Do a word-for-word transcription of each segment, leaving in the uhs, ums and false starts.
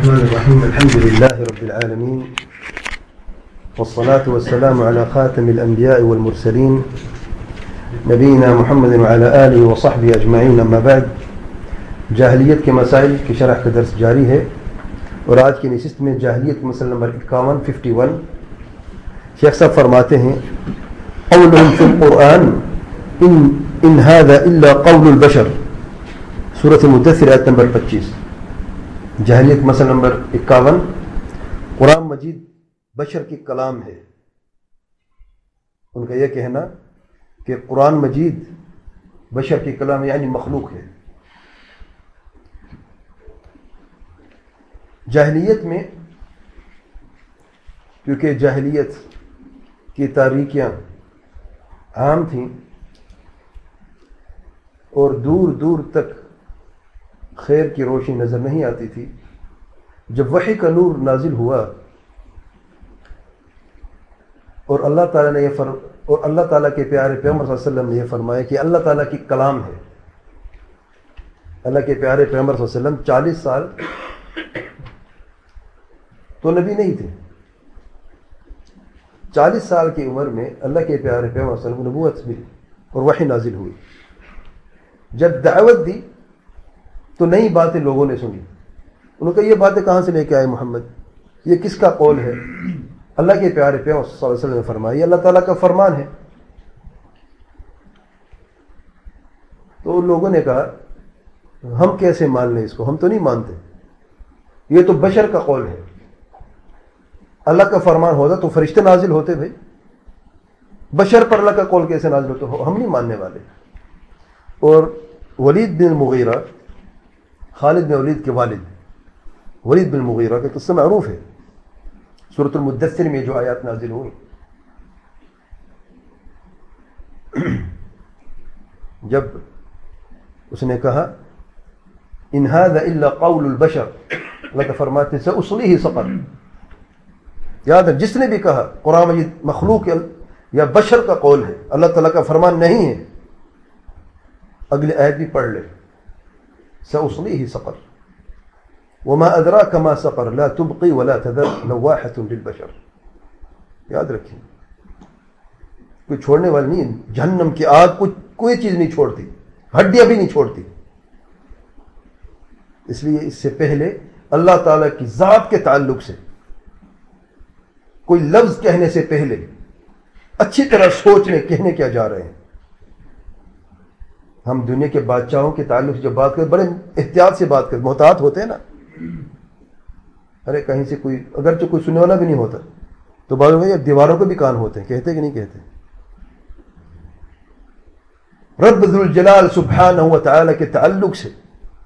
الرحمن الرحيم الحمد لله رب العالمين والصلاة والسلام على خاتم الأنبياء والمرسلين نبينا محمد وعلى آله وصحبه أجمعين. أما بعد, جاہلیت کے مسائل کی شرح کا درس جاری ہے اور آج کی نشست میں جاہلیت کے مسئلہ نمبر اکاون ففٹی ون. شیخ صاحب فرماتے ہیں قولهم في القرآن ان ان هذا الا قول البشر, سورۃ المدثر آیت نمبر پچیس. جاہلیت مسئلہ نمبر اکاون, قرآن مجید بشر کی کلام ہے. ان کا یہ کہنا کہ قرآن مجید بشر کی کلام یعنی مخلوق ہے. جاہلیت میں کیونکہ جاہلیت کی تاریکیاں عام تھیں اور دور دور تک خیر کی روشنی نظر نہیں آتی تھی, جب وحی کا نور نازل ہوا اور اللہ تعالیٰ نے یہ فر اور اللہ تعالیٰ کے پیارے پیغمبر صلی اللہ علیہ وسلم نے یہ فرمایا کہ اللہ تعالیٰ کی کلام ہے. اللہ کے پیارے پیغمبر صلی اللہ علیہ وسلم چالیس سال تو نبی نہیں تھے. چالیس سال کی عمر میں اللہ کے پیارے پیغمبر صلی اللہ علیہ وسلم کو نبوت ملی اور وحی نازل ہوئی. جب دعوت دی تو نئی باتیں لوگوں نے سنی. انہوں نے کہا یہ باتیں کہاں سے لے کے آئے محمد, یہ کس کا قول ہے؟ اللہ کے پیارے پیغمبر صلی اللہ علیہ وسلم نے فرمایا یہ اللہ تعالیٰ کا فرمان ہے. تو لوگوں نے کہا ہم کیسے مان لیں اس کو, ہم تو نہیں مانتے, یہ تو بشر کا قول ہے. اللہ کا فرمان ہوتا تو فرشتے نازل ہوتے بھائی, بشر پر اللہ کا قول کیسے نازل ہوتا؟ ہم نہیں ماننے والے. اور ولید بن المغیرہ, خالد بن ولید کے والد ولید بن المغیرہ کا قصہ معروف ہے. سورۃ المدثر میں جو آیات نازل ہوئی, جب اس نے کہا ان هذا الا قول البشر, اللہ کا فرماتے ہیں سأصلیہ سقر. یاد ہے جس نے بھی کہا قرآن مجید مخلوق یا بشر کا قول ہے, اللہ تعالیٰ کا فرمان نہیں ہے, اگلی آیت بھی پڑھ لے سأصلیہ سقر وما ادراک ما سقر لا تبقی ولا تذر لواحۃ للبشر. یاد رکھیں کوئی چھوڑنے والی نہیں, جہنم کی آگ کوئی کوئی چیز نہیں چھوڑتی, ہڈیاں بھی نہیں چھوڑتی. اس لیے اس سے پہلے اللہ تعالیٰ کی ذات کے تعلق سے کوئی لفظ کہنے سے پہلے اچھی طرح سوچ لیں کہنے کیا جا رہے ہیں. ہم دنیا کے بادشاہوں کے تعلق سے جب بات کریں بڑے احتیاط سے بات کریں, محتاط ہوتے ہیں نا. ارے کہیں سے کوئی اگرچہ کوئی سننے والا بھی نہیں ہوتا تو بعض میں دیواروں کو بھی کان ہوتے ہیں, کہتے کہ نہیں کہتے. رب ذو الجلال سبحانہ و تعالی کے تعلق سے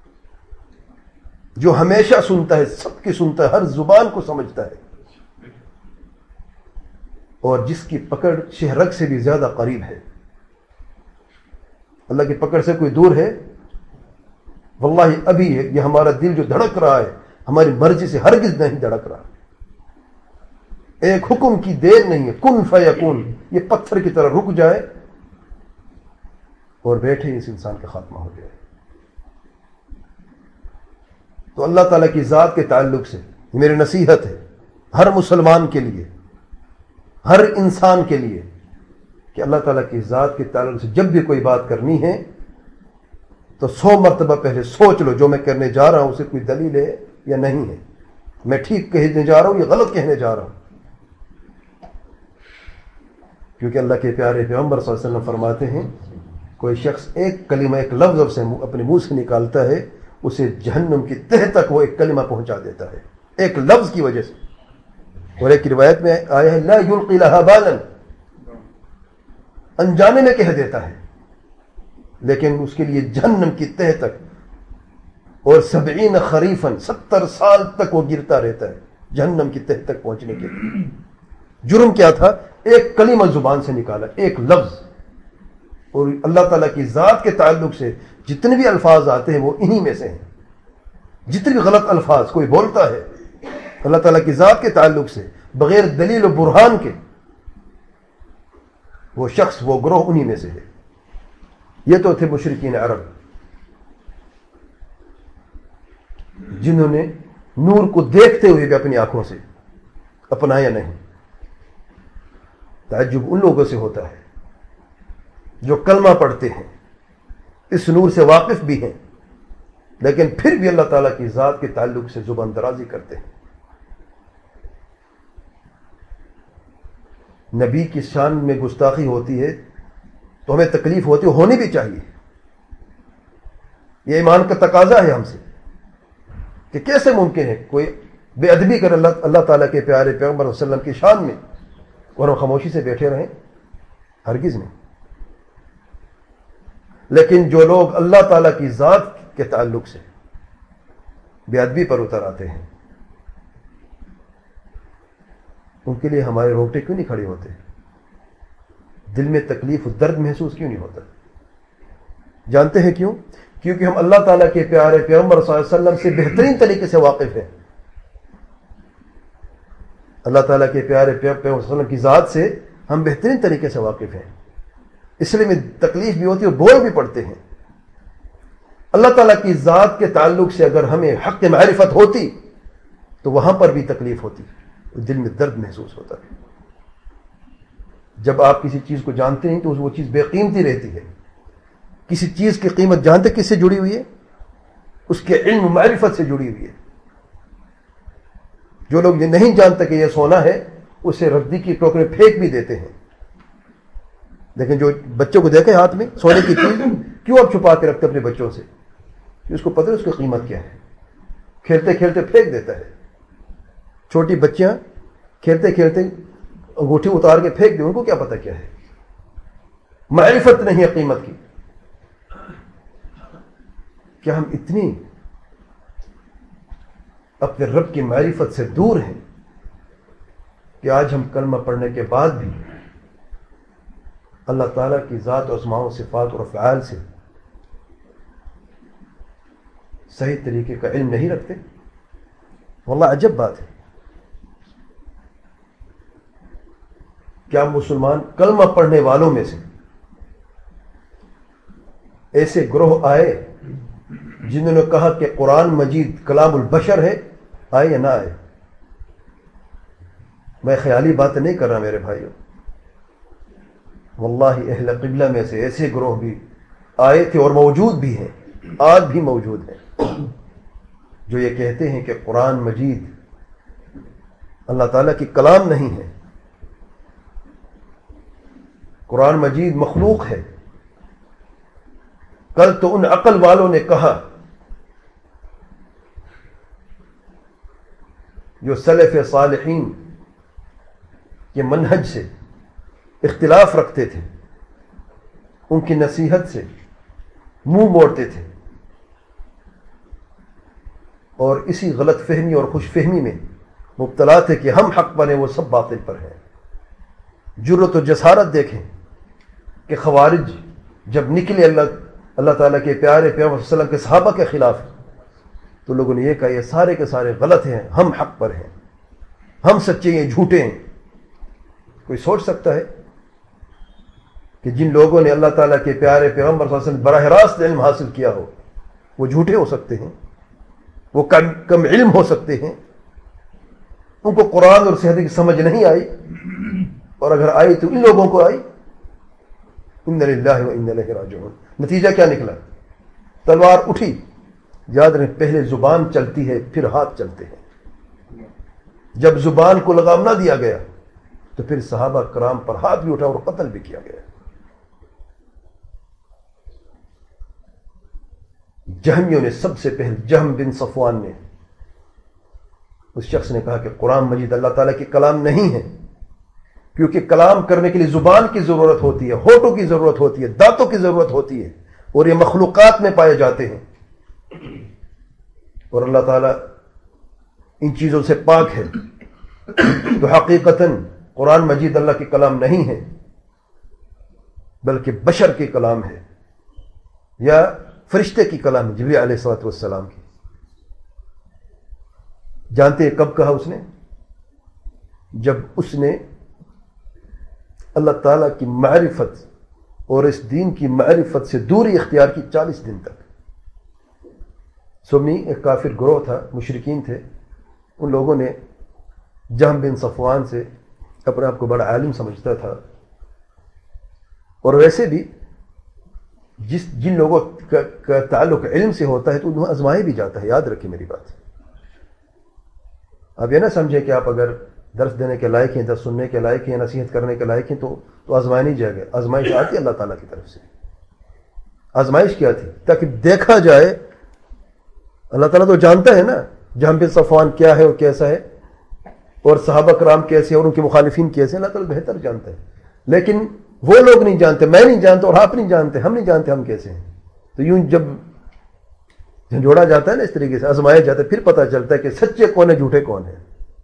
جو ہمیشہ سنتا ہے, سب کی سنتا ہے, ہر زبان کو سمجھتا ہے, اور جس کی پکڑ شہرک سے بھی زیادہ قریب ہے. اللہ کی پکڑ سے کوئی دور ہے؟ واللہ ابھی ہے یہ ہمارا دل جو دھڑک رہا ہے ہماری مرضی سے ہرگز نہیں دھڑک رہا. ایک حکم کی دیر نہیں ہے, کن فیکون, یہ پتھر کی طرح رک جائے اور بیٹھے اس انسان کا خاتمہ ہو جائے. تو اللہ تعالیٰ کی ذات کے تعلق سے میری نصیحت ہے ہر مسلمان کے لیے, ہر انسان کے لیے, کہ اللہ تعالیٰ کی ذات کے تعلق سے جب بھی کوئی بات کرنی ہے تو سو مرتبہ پہلے سوچ لو جو میں کرنے جا رہا ہوں اسے کوئی دلیل ہے یا نہیں ہے, میں ٹھیک کہنے جا رہا ہوں یا غلط کہنے جا رہا ہوں. کیونکہ اللہ کے پیارے پیغمبر صلی اللہ علیہ وسلم فرماتے ہیں کوئی شخص ایک کلمہ ایک لفظ سے اپنے منہ سے نکالتا ہے اسے جہنم کی تہ تک وہ ایک کلمہ پہنچا دیتا ہے, ایک لفظ کی وجہ سے. اور ایک روایت میں آیا ہے لا یلقی لها بالا, انجانے میں کہہ دیتا ہے لیکن اس کے لیے جہنم کی تہ تک اور سبعین خریفا, ستر سال تک وہ گرتا رہتا ہے جہنم کی تہ تک پہنچنے کے لیے. جرم کیا تھا؟ ایک کلمہ زبان سے نکالا, ایک لفظ. اور اللہ تعالیٰ کی ذات کے تعلق سے جتنے بھی الفاظ آتے ہیں وہ انہی میں سے ہیں. جتنے بھی غلط الفاظ کوئی بولتا ہے اللہ تعالیٰ کی ذات کے تعلق سے بغیر دلیل و برہان کے, وہ شخص وہ گروہ انہی میں سے ہے. یہ تو تھے مشرکین عرب جنہوں نے نور کو دیکھتے ہوئے بھی اپنی آنکھوں سے اپنایا نہیں. تعجب ان لوگوں سے ہوتا ہے جو کلمہ پڑھتے ہیں، اس نور سے واقف بھی ہیں، لیکن پھر بھی اللہ تعالیٰ کی ذات کے تعلق سے زبان درازی کرتے ہیں. نبی کی شان میں گستاخی ہوتی ہے تو ہمیں تکلیف ہوتی ہے، ہونی بھی چاہیے. یہ ایمان کا تقاضا ہے ہم سے کہ کیسے ممکن ہے کوئی بے ادبی کر اللہ اللہ تعالیٰ کے پیارے پیغمبر صلی اللہ علیہ وسلم کی شان میں اور ہم خاموشی سے بیٹھے رہیں؟ ہرگز نہیں. لیکن جو لوگ اللہ تعالیٰ کی ذات کے تعلق سے بے ادبی پر اتر آتے ہیں، ان کے لیے ہمارے روٹے کیوں نہیں کھڑے ہوتے؟ دل میں تکلیف و درد محسوس کیوں نہیں ہوتا؟ جانتے ہیں کیوں؟ کیونکہ ہم اللہ تعالیٰ کے پیارے پیغمبر صلی اللہ علیہ وسلم سے بہترین طریقے سے واقف ہیں. اللہ تعالیٰ کے پیارے پیغمبر صلی اللہ علیہ وسلم کی ذات سے ہم بہترین طریقے سے واقف ہیں، اس لیے میں تکلیف بھی ہوتی ہے اور بول بھی پڑتے ہیں. اللہ تعالیٰ کی ذات کے تعلق سے اگر ہمیں حق معرفت ہوتی تو وہاں پر بھی تکلیف ہوتی، دل میں درد محسوس ہوتا ہے. جب آپ کسی چیز کو جانتے ہیں تو وہ چیز بے قیمتی رہتی ہے. کسی چیز کی قیمت جانتے کس سے جڑی ہوئی ہے؟ اس کے علم و معرفت سے جڑی ہوئی ہے. جو لوگ یہ نہیں جانتے کہ یہ سونا ہے اسے ردی کی ٹوکرے پھینک بھی دیتے ہیں، لیکن جو بچوں کو دیکھے ہاتھ میں سونے کی چیز کیوں آپ چھپا کے رکھتے اپنے بچوں سے؟ اس کو پتہ ہے اس کی قیمت کیا ہے، کھیلتے کھیلتے پھینک دیتا ہے. چھوٹی بچیاں کھیلتے کھیلتے انگوٹھی اتار کے پھینک دیں، ان کو کیا پتہ کیا ہے؟ معرفت نہیں ہے قیمت کی. کیا ہم اتنی اپنے رب کی معرفت سے دور ہیں کہ آج ہم کلمہ پڑھنے کے بعد بھی اللہ تعالیٰ کی ذات و اسماء و صفات اور افعال سے صحیح طریقے کا علم نہیں رکھتے؟ واللہ عجب بات ہے. کیا مسلمان کلمہ پڑھنے والوں میں سے ایسے گروہ آئے جنہوں نے کہا کہ قرآن مجید کلام البشر ہے، آئے یا نہ آئے؟ میں خیالی بات نہیں کر رہا میرے بھائیوں، واللہ اہل قبلہ میں سے ایسے گروہ بھی آئے تھے اور موجود بھی ہیں، آج بھی موجود ہیں، جو یہ کہتے ہیں کہ قرآن مجید اللہ تعالیٰ کی کلام نہیں ہے، قرآن مجید مخلوق ہے. کل تو ان عقل والوں نے کہا جو سلف صالحین کے منہج سے اختلاف رکھتے تھے، ان کی نصیحت سے منہ موڑتے تھے اور اسی غلط فہمی اور خوش فہمی میں مبتلا تھے کہ ہم حق پر ہیں وہ سب باطل پر ہیں. جرأت و جسارت دیکھیں کہ خوارج جب نکلے اللہ اللہ تعالیٰ کے پیارے پیغمبر صلی اللہ علیہ وسلم کے صحابہ کے خلاف تو لوگوں نے یہ کہا یہ سارے کے سارے غلط ہیں، ہم حق پر ہیں، ہم سچے ہیں، جھوٹے ہیں. کوئی سوچ سکتا ہے کہ جن لوگوں نے اللہ تعالیٰ کے پیارے پیغمبر صلی اللہ علیہ وسلم براہ راست علم حاصل کیا ہو وہ جھوٹے ہو سکتے ہیں؟ وہ کم کم علم ہو سکتے ہیں؟ ان کو قرآن اور صحت کی سمجھ نہیں آئی، اور اگر آئی تو ان لوگوں کو آئی. ان للہ و انا الیہ راجعون. نتیجہ کیا نکلا؟ تلوار اٹھی. یاد رہے پہلے زبان چلتی ہے پھر ہاتھ چلتے ہیں. جب زبان کو لگام نہ دیا گیا تو پھر صحابہ کرام پر ہاتھ بھی اٹھا اور قتل بھی کیا گیا. جہمیوں نے سب سے پہلے، جہم بن صفوان نے، اس شخص نے کہا کہ قرآن مجید اللہ تعالیٰ کی کلام نہیں ہے، کیونکہ کلام کرنے کے لیے زبان کی ضرورت ہوتی ہے، ہونٹوں کی ضرورت ہوتی ہے، دانتوں کی ضرورت ہوتی ہے، اور یہ مخلوقات میں پائے جاتے ہیں، اور اللہ تعالیٰ ان چیزوں سے پاک ہے. تو حقیقتاً قرآن مجید اللہ کی کلام نہیں ہے بلکہ بشر کی کلام ہے، یا فرشتے کی کلام ہے، جبریل علیہ الصلوۃ والسلام کی. جانتے ہیں کب کہا اس نے؟ جب اس نے اللہ تعالیٰ کی معرفت اور اس دین کی معرفت سے دوری اختیار کی چالیس دن تک. سنی ایک کافر گروہ تھا، مشرکین تھے، ان لوگوں نے جہم بن صفوان سے اپنے آپ کو بڑا عالم سمجھتا تھا، اور ویسے بھی جس جن لوگوں کا, کا تعلق علم سے ہوتا ہے تو انہیں آزمایا بھی جاتا ہے. یاد رکھیں میری بات. اب یہ نہ سمجھیں کہ آپ اگر درس دینے کے لائق ہیں، درس سننے کے لائق ہیں، نصیحت کرنے کے لائق ہیں تو تو آزمایا نہیں جائے گا. آزمائش آتی ہے اللہ تعالیٰ کی طرف سے. آزمائش کیا تھی؟ تاکہ دیکھا جائے. اللہ تعالیٰ تو جانتا ہے نا جہم بن صفوان کیا ہے اور کیسا ہے، اور صحابہ کرام کیسے ہیں اور ان کے مخالفین کیسے ہیں. اللہ تعالیٰ بہتر جانتا ہے. لیکن وہ لوگ نہیں جانتے، میں نہیں جانتا، اور آپ نہیں جانتے، ہم نہیں جانتے ہم کیسے ہیں. تو یوں جب جھنجھوڑا جاتا ہے نا اس طریقے سے، آزمایا جاتا ہے، پھر پتہ چلتا ہے کہ سچے کون ہیں جھوٹے کون ہیں.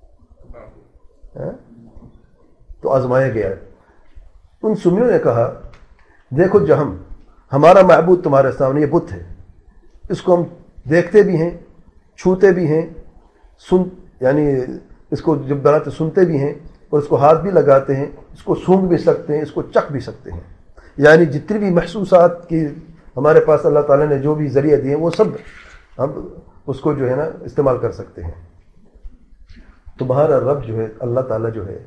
تو آزمایا گیا. ان سنیوں نے کہا دیکھو جہم، ہمارا معبود تمہارے سامنے یہ بت ہے، اس کو ہم دیکھتے بھی ہیں، چھوتے بھی ہیں، سن یعنی اس کو جب بناتے سنتے بھی ہیں، اور اس کو ہاتھ بھی لگاتے ہیں، اس کو سونگھ بھی سکتے ہیں، اس کو چکھ بھی سکتے ہیں. یعنی جتنی بھی محسوسات کی ہمارے پاس اللہ تعالیٰ نے جو بھی ذریعہ دیے وہ سب ہم اس کو جو ہے نا استعمال کر سکتے ہیں. تمہارا رب جو ہے اللہ تعالیٰ جو ہے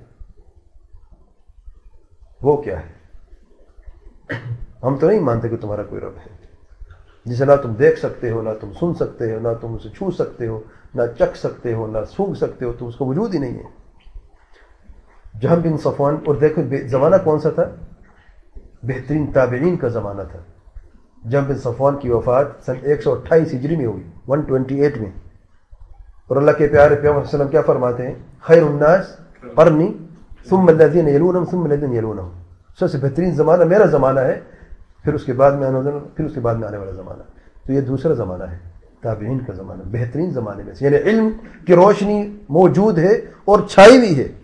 وہ کیا ہے؟ ہم تو نہیں مانتے کہ تمہارا کوئی رب ہے جسے نہ تم دیکھ سکتے ہو، نہ تم سن سکتے ہو، نہ تم اسے چھو سکتے ہو، نہ چکھ سکتے ہو، نہ سونگھ سکتے ہو. تو اس کا وجود ہی نہیں ہے. جہم بن صفوان، اور دیکھو زمانہ کون سا تھا؟ بہترین تابعین کا زمانہ تھا. جہم بن صفوان کی وفات سن ایک سو اٹھائیس ہجری میں ہوئی، ون ٹوینٹی ایٹ میں. اور اللہ کے پیارے پیغمبر صلی اللہ علیہ وسلم کیا فرماتے ہیں؟ خیر الناس قرنی ثم الذین یلونہم ثم الذین یلونہم. سب سے بہترین زمانہ میرا زمانہ ہے، پھر اس کے بعد میں آنے والا پھر اس کے بعد میں آنے والا زمانہ. تو یہ دوسرا زمانہ ہے، تابعین کا زمانہ، بہترین زمانے میں سے. یعنی علم کی روشنی موجود ہے اور چھائی ہوئی ہے.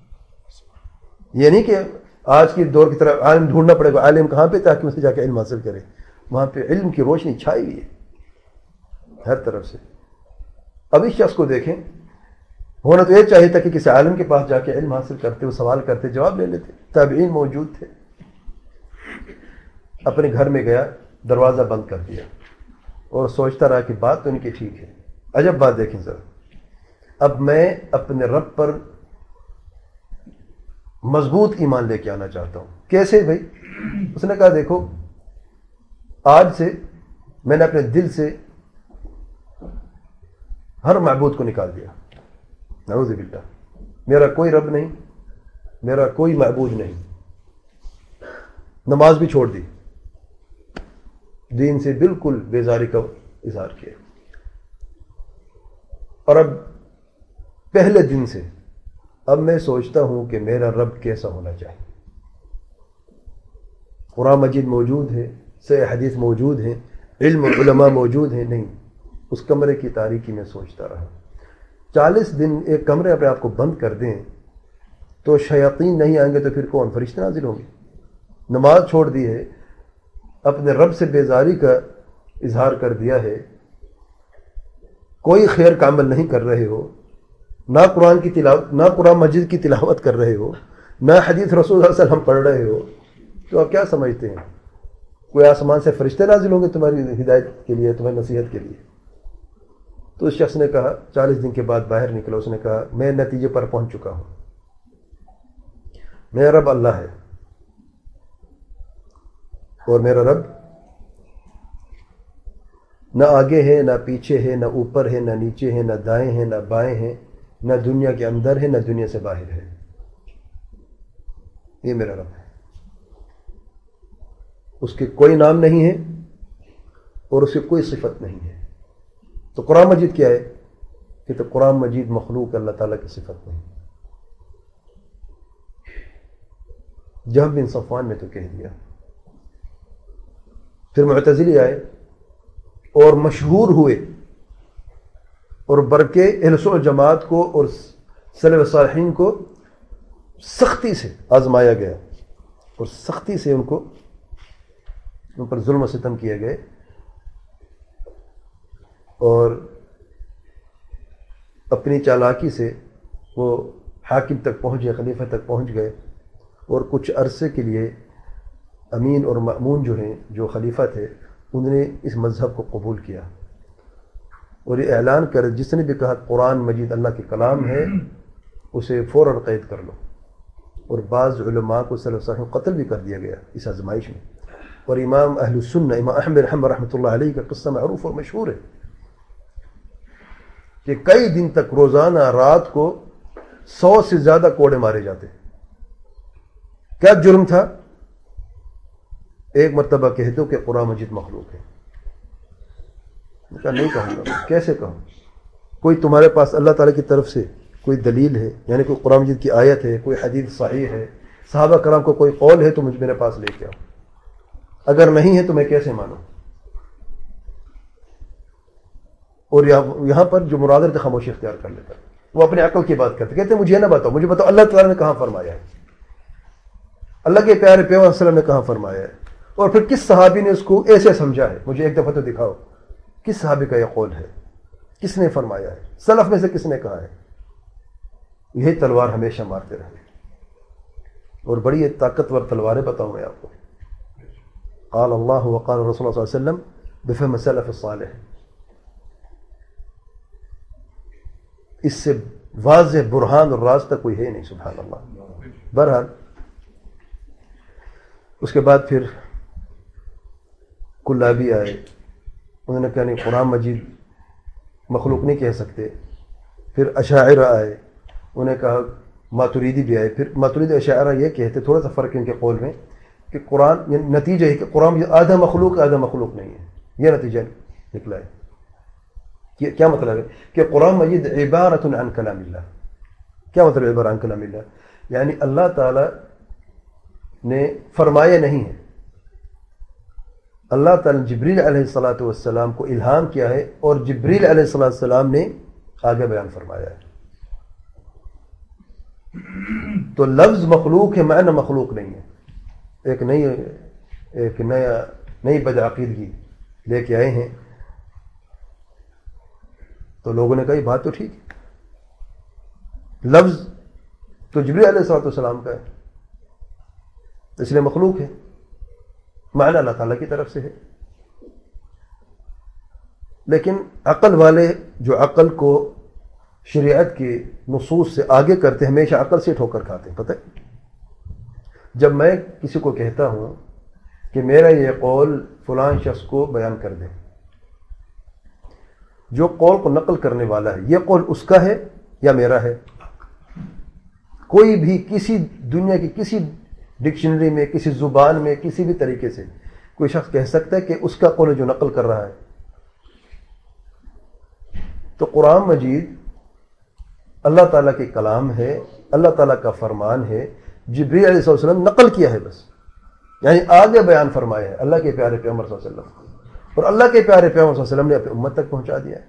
یہ نہیں کہ آج کی دور کی طرح عالم ڈھونڈنا پڑے گا. عالم کہاں پہ تاکہ اسے جا کے علم حاصل کرے؟ وہاں پہ علم کی روشنی چھائی ہوئی ہے ہر طرف سے. اب اس شخص کو دیکھیں، ہونا تو یہ چاہیے تھا کہ کسی عالم کے پاس جا کے علم حاصل کرتے، وہ سوال کرتے، جواب لے لیتے. تابعین موجود تھے. اپنے گھر میں گیا، دروازہ بند کر دیا اور سوچتا رہا کہ بات تو ان کی ٹھیک ہے. عجب بات دیکھیں ذرا. اب میں اپنے رب پر مضبوط ایمان لے کے آنا چاہتا ہوں. کیسے بھائی؟ اس نے کہا دیکھو آج سے میں نے اپنے دل سے ہر معبود کو نکال دیا. نعوذ باللہ. میرا کوئی رب نہیں، میرا کوئی معبود نہیں. نماز بھی چھوڑ دی، دین سے بالکل بیزاری کا اظہار کیا. اور اب پہلے دن سے اب میں سوچتا ہوں کہ میرا رب کیسا ہونا چاہیے. قرآن مجید موجود ہے، صحیح حدیث موجود ہے، علم و علماء موجود ہیں. نہیں، اس کمرے کی تاریکی میں سوچتا رہا. چالیس دن ایک کمرے اپنے آپ کو بند کر دیں تو شیاطین نہیں آئیں گے تو پھر کون؟ فرشتے نازل ہوں گے. نماز چھوڑ دی ہے، اپنے رب سے بیزاری کا اظہار کر دیا ہے، کوئی خیر کا عمل نہیں کر رہے ہو، نہ قرآن کی تلاوت، نہ قرآن مجید کی تلاوت کر رہے ہو، نہ حدیث رسول صلی اللہ علیہ وسلم پڑھ رہے ہو، تو آپ کیا سمجھتے ہیں کوئی آسمان سے فرشتے نازل ہوں گے تمہاری ہدایت کے لیے، تمہاری نصیحت کے لیے؟ تو اس شخص نے کہا، چالیس دن کے بعد باہر نکلا، اس نے کہا میں نتیجے پر پہنچ چکا ہوں، میرا رب اللہ ہے، اور میرا رب نہ آگے ہے، نہ پیچھے ہے، نہ اوپر ہے، نہ نیچے ہے، نہ دائیں ہیں، نہ بائیں ہیں، نہ دنیا کے اندر ہے، نہ دنیا سے باہر ہے. یہ میرا رب ہے. اس کے کوئی نام نہیں ہے اور اس کی کوئی صفت نہیں ہے. تو قرآن مجید کیا ہے؟ کہ تو قرآن مجید مخلوق اللہ تعالیٰ کی صفت نہیں. جہم بن صفوان نے تو کہہ دیا. پھر معتزلی آئے اور مشہور ہوئے اور برکے اہل سنت والجماعت کو اور سلف صالحین کو سختی سے آزمایا گیا اور سختی سے ان کو ان پر ظلم و ستم کیے گئے، اور اپنی چالاکی سے وہ حاکم تک پہنچ گئے، خلیفہ تک پہنچ گئے، اور کچھ عرصے کے لیے امین اور مأمون جو ہیں، جو خلیفہ تھے، انہوں نے اس مذہب کو قبول کیا اور یہ اعلان کرے جس نے بھی کہا قرآن مجید اللہ کے کلام ہے اسے فوراً قید کر لو. اور بعض علماء کو صلی اللہ علیہ وسلم قتل بھی کر دیا گیا اس آزمائش میں. اور امام اہل السنہ امام احمد رحمہ رحمۃ اللہ علیہ کا قصہ معروف اور مشہور ہے کہ کئی دن تک روزانہ رات کو سو سے زیادہ کوڑے مارے جاتے. کیا جرم تھا؟ ایک مرتبہ کہہ دو کہ قرآن مجید مخلوق ہے. کہا نہیں کہوں گا. کیسے کہوں؟ کوئی تمہارے پاس اللہ تعالیٰ کی طرف سے کوئی دلیل ہے، یعنی کوئی قرآن مجید کی آیت ہے، کوئی حدیث صحیح ہے، صحابہ کرام کو کوئی قول ہے تو مجھ میرے پاس لے کے آؤ. اگر نہیں ہے تو میں کیسے مانوں؟ اور یہاں پر جو مرادر تھے خاموشی اختیار کر لیتا. وہ اپنے عقل کی بات کرتے، کہتے ہیں مجھے نہ بتاؤ، مجھے بتاؤ اللہ تعالیٰ نے کہاں فرمایا ہے، اللہ کے پیارے پیغمبر صلی اللہ علیہ وسلم نے کہاں فرمایا ہے، اور پھر کس صحابی نے اس کو ایسے سمجھا ہے. مجھے ایک دفعہ تو دکھاؤ کس صحابی کا یہ قول ہے، کس نے فرمایا ہے، سلف میں سے کس نے کہا ہے. یہی تلوار ہمیشہ مارتے رہے. اور بڑی طاقتور تلواریں بتاؤں میں آپ کو. قال اللہ وقال رسول اللہ صلی اللہ علیہ وسلم بفہم سلف الصالح. اس سے واضح برہان اور راستہ کوئی ہے نہیں. سبحان اللہ. بہرحال اس کے بعد پھر کلابی آئے، انہوں نے کہا نہیں قرآن مجید مخلوق نہیں کہہ سکتے. پھر اشاعرہ آئے، انہوں نے کہا ماتریدی بھی آئے. پھر ماتریدی اشاعرہ یہ کہتے، تھوڑا سا فرق ان کے قول میں، کہ قرآن یعنی نتیجہ ہے کہ قرآن آدھا مخلوق آدھا مخلوق نہیں ہے. یہ نتیجہ نکلا ہے. کیا مطلب ہے کہ قرآن مجید عبارت عن کلام اللہ. کیا مطلب عبارت عن کلام اللہ؟ یعنی اللہ تعالی نے فرمایا نہیں ہے، اللہ تعالی جبریل علیہ الصلاۃ والسلام کو الہام کیا ہے اور جبریل علیہ الصلاۃ والسلام نے آگے بیان فرمایا ہے. تو لفظ مخلوق ہے، معنی مخلوق نہیں ہے. ایک نئی ایک نیا نئی بدعقیدگی لے کے آئے ہیں. تو لوگوں نے کہا یہ بات تو ٹھیک ہے، لفظ تو جبریل علیہ الصلوۃ والسلام کا ہے اس لیے مخلوق ہے، معنی اللہ تعالیٰ کی طرف سے ہے. لیکن عقل والے جو عقل کو شریعت کی نصوص سے آگے کرتے ہمیشہ عقل سے ٹھوکر کھاتے ہیں. پتہ ہے جب میں کسی کو کہتا ہوں کہ میرا یہ قول فلاں شخص کو بیان کر دے، جو قول کو نقل کرنے والا ہے یہ قول اس کا ہے یا میرا ہے؟ کوئی بھی کسی دنیا کی کسی ڈکشنری میں، کسی زبان میں، کسی بھی طریقے سے کوئی شخص کہہ سکتا ہے کہ اس کا قول جو نقل کر رہا ہے. تو قرآن مجید اللہ تعالیٰ کے کلام ہے، اللہ تعالیٰ کا فرمان ہے. جبریل علیہ السلام نقل کیا ہے بس، یعنی آگے بیان فرمایا ہے اللہ کے پیارے پیغمبر صلی اللہ علیہ وسلم، اور اللہ کے پیارے پیغمبر صلی اللہ علیہ وسلم نے اپنی امت تک پہنچا دیا ہے.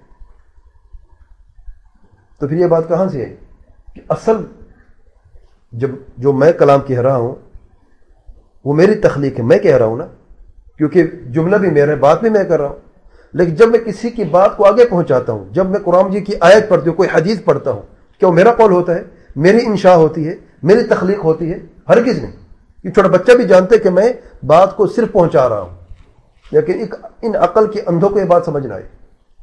تو پھر یہ بات کہاں سے ہے کہ اصل جب جو میں کلام کہہ رہا ہوں وہ میری تخلیق ہے، میں کہہ رہا ہوں نا، کیونکہ جملہ بھی میرا ہے، بات بھی میں کر رہا ہوں. لیکن جب میں کسی کی بات کو آگے پہنچاتا ہوں، جب میں قرآن مجید کی آیت پڑھتی ہوں، کوئی حدیث پڑھتا ہوں، کیا وہ میرا قول ہوتا ہے؟ میری انشاء ہوتی ہے، میری تخلیق ہوتی ہے؟ ہرگز نہیں. یہ چھوٹا بچہ بھی جانتے کہ میں بات کو صرف پہنچا رہا ہوں، لیکن ایک ان عقل کے اندھوں کو یہ بات سمجھ نہ آئی.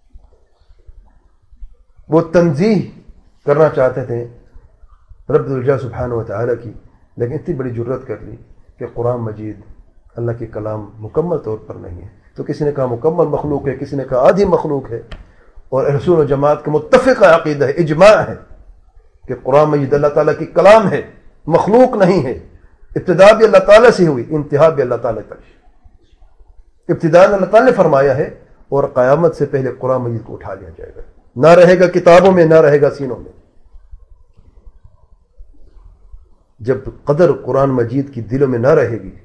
وہ تنزیہ کرنا چاہتے تھے رب الجلال سبحانہ و تعالیٰ کی، لیکن اتنی بڑی جرت کر لی کہ قرآن مجید اللہ کے کلام مکمل طور پر نہیں ہے. تو کسی نے کہا مکمل مخلوق ہے، کسی نے کہا آدھی مخلوق ہے. اور اہل سنت و جماعت کے متفق عقیدہ ہے، اجماع ہے کہ قرآن مجید اللہ تعالیٰ کی کلام ہے، مخلوق نہیں ہے. ابتدا بھی اللہ تعالیٰ سے ہوئی، انتہا بھی اللہ تعالیٰ کا. ابتدا اللہ تعالیٰ نے فرمایا ہے اور قیامت سے پہلے قرآن مجید کو اٹھا لیا جائے گا، نہ رہے گا کتابوں میں، نہ رہے گا سینوں میں. جب قدر قرآن مجید کی دلوں میں نہ رہے گی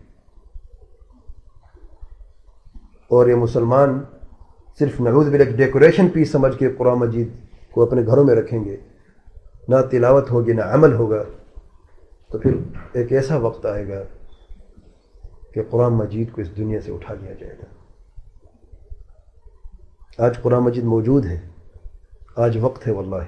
اور یہ مسلمان صرف نعوذ باللہ ایک ڈیکوریشن پیس سمجھ کے قرآن مجید کو اپنے گھروں میں رکھیں گے، نہ تلاوت ہوگی نہ عمل ہوگا، تو پھر ایک ایسا وقت آئے گا کہ قرآن مجید کو اس دنیا سے اٹھا لیا جائے گا. آج قرآن مجید موجود ہے، آج وقت ہے. واللہ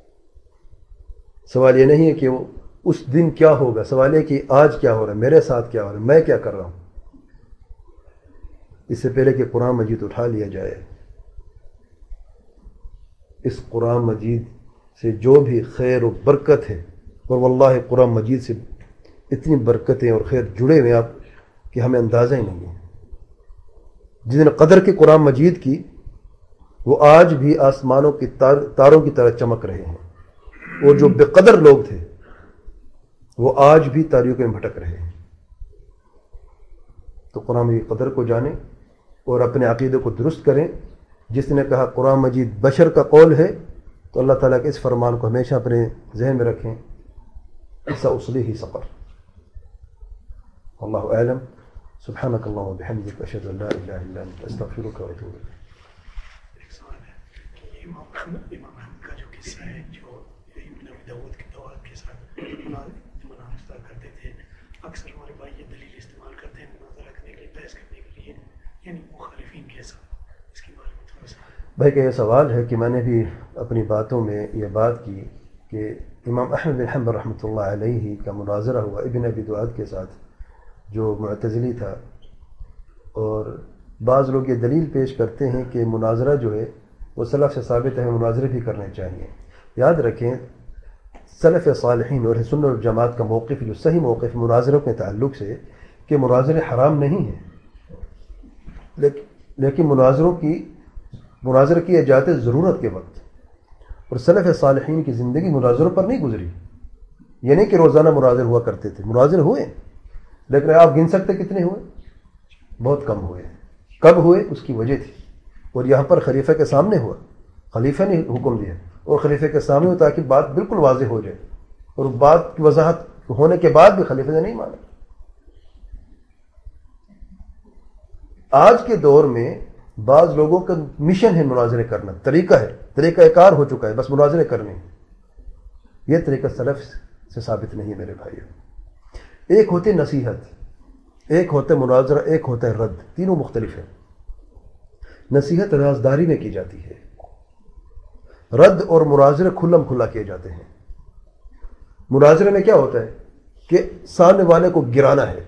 سوال یہ نہیں ہے کہ وہ اس دن کیا ہوگا، سوال ہے کہ آج کیا ہو رہا ہے، میرے ساتھ کیا ہو رہا ہے، میں کیا کر رہا ہوں. اس سے پہلے کہ قرآن مجید اٹھا لیا جائے اس قرآن مجید سے جو بھی خیر و برکت ہے، اور واللہ قرآن مجید سے اتنی برکتیں اور خیر جڑے ہوئے آپ کہ ہمیں اندازہ ہی نہیں ہے. جس نے قدر کی قرآن مجید کی وہ آج بھی آسمانوں کی تار تاروں کی طرح چمک رہے ہیں، اور جو بے قدر لوگ تھے وہ آج بھی تاریکیوں میں بھٹک رہے ہیں. تو قرآن کی قدر کو جانیں اور اپنے عقیدے کو درست کریں. جس نے کہا قرآن مجید بشر کا قول ہے تو اللہ تعالیٰ کے اس فرمان کو ہمیشہ اپنے ذہن میں رکھیں، سأصلیہ سقر. واللہ اعلم. سبحانک اللہم وبحمدک اشہد ان لا الہ الا انت استغفرک واتوب الیک. ایک سوال ہے کہ امام احمد امام احمد کا جو قصہ ہے جو ابن ابی داؤد کے دور کے ساتھ مناظرہ کرتے تھے، اکثر ہمارے بھائی یہ دلیل استعمال کرتے ہیں مناظرہ کرنے کے لیے، بحث کرنے کے لیے، یعنی مخالفین کے ساتھ. اس کے بارے میں تھوڑا سا بھائی کا یہ سوال ہے کہ میں نے بھی اپنی باتوں میں یہ بات کی کہ امام احمد بن حنبل رحمۃ اللہ علیہ کا مناظرہ ہوا ابن ابی دؤاد کے ساتھ جو معتزلی تھا. اور بعض لوگ یہ دلیل پیش کرتے ہیں کہ مناظرہ جو ہے وہ سلف سے ثابت ہے، مناظرے بھی کرنے چاہیے. یاد رکھیں سلف صالحین اور سنت والجماعت کا موقف جو صحیح موقف مناظروں کے تعلق سے کہ مناظرے حرام نہیں ہیں، لیکن مناظروں کی مناظر کیے جاتے ضرورت کے وقت. اور سلف صالحین کی زندگی مناظروں پر نہیں گزری. یہ نہیں کہ روزانہ مناظر ہوا کرتے تھے، مناظر ہوئے، لیکن آپ گن سکتے کتنے ہوئے؟ بہت کم ہوئے. کب ہوئے؟ اس کی وجہ تھی. اور یہاں پر خلیفہ کے سامنے ہوا، خلیفہ نے حکم دیا اور خلیفہ کے سامنے ہوا تاکہ بات بالکل واضح ہو جائے. اور بات کی وضاحت ہونے کے بعد بھی خلیفہ نے نہیں مانا. آج کے دور میں بعض لوگوں کا مشن ہے مناظرے کرنا، طریقہ ہے، طریقہ کار ہو چکا ہے بس مناظرے کرنے. یہ طریقہ سلف سے ثابت نہیں میرے بھائیو. ایک ہوتی نصیحت، ایک ہوتا ہے مناظرہ، ایک ہوتا ہے رد. تینوں مختلف ہیں. نصیحت رازداری میں کی جاتی ہے، رد اور مناظرے کھلم کھلا کیے جاتے ہیں. مناظرے میں کیا ہوتا ہے کہ سامنے والے کو گرانا ہے.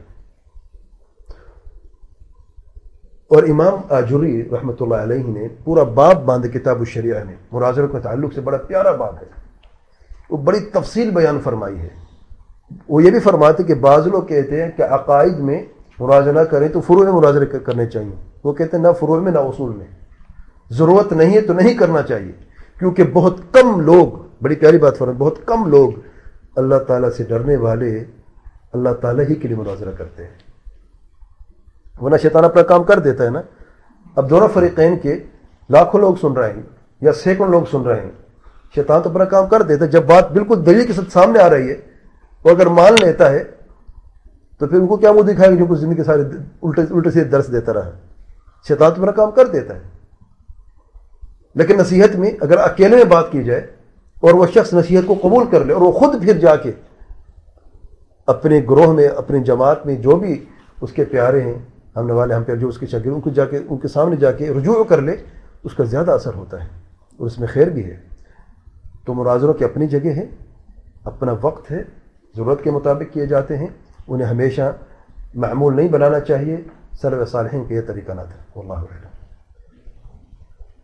اور امام آجری رحمۃ اللہ علیہ نے پورا باب باندھے کتاب الشریعہ میں مناظروں کے تعلق سے. بڑا پیارا باب ہے، وہ بڑی تفصیل بیان فرمائی ہے. وہ یہ بھی فرماتے کہ بعض لوگ کہتے ہیں کہ عقائد میں مناظرہ کریں تو فروع میں مناظرے کرنے چاہیے. وہ کہتے ہیں نہ فروع میں نہ اصول میں. ضرورت نہیں ہے تو نہیں کرنا چاہیے، کیونکہ بہت کم لوگ، بڑی پیاری بات فرمائے، بہت کم لوگ اللہ تعالیٰ سے ڈرنے والے اللہ تعالیٰ ہی کے لیے مناظرہ کرتے ہیں. ورنہ شیطان اپنا کام کر دیتا ہے نا. اب دونوں فریقین کے لاکھوں لوگ سن رہے ہیں یا سینکڑوں لوگ سن رہے ہیں، شیطان تو اپنا کام کر دیتا ہے. جب بات بالکل دلیل کے ساتھ سامنے آ رہی ہے اور اگر مان لیتا ہے تو پھر ان کو کیا منہ دکھائے گا جو کچھ زمین کے سارے الٹے الٹے سے درس دیتا رہا. شیطان تو اپنا کام کر دیتا ہے. لیکن نصیحت میں اگر اکیلے میں بات کی جائے اور وہ شخص نصیحت کو قبول کر لے اور وہ خود پھر جا کے اپنے گروہ میں، اپنی جماعت میں جو بھی اس کے پیارے ہیں، ہم والے ہم پہ جو اس کے شاگرد، ان کو جا کے ان کے سامنے جا کے رجوع کر لے، اس کا زیادہ اثر ہوتا ہے اور اس میں خیر بھی ہے. تو مناظروں کی اپنی جگہ ہے، اپنا وقت ہے، ضرورت کے مطابق کیے جاتے ہیں. انہیں ہمیشہ معمول نہیں بنانا چاہیے. سلف صالحین کا یہ طریقہ نہ تھا. واللہ اعلم.